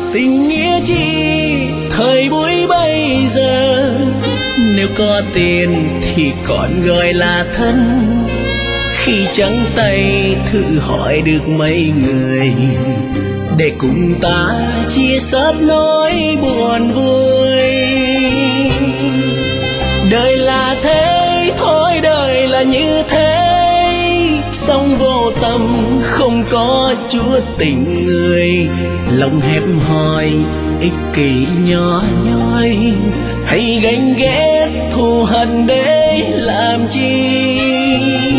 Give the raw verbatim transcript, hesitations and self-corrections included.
Tình nghĩa chi thời buổi bây giờ, nếu có tiền thì còn gọi là thân. Khi trắng tay thử hỏi được mấy người, để cùng ta chia sớt nỗi buồn vui. Đời là thế, thôi đời là như thế, sống vô tâm không có chúa tình người. Lòng hẹp hòi ích kỷ nhỏ nhoi, hay ganh ghét thù hận để làm chi.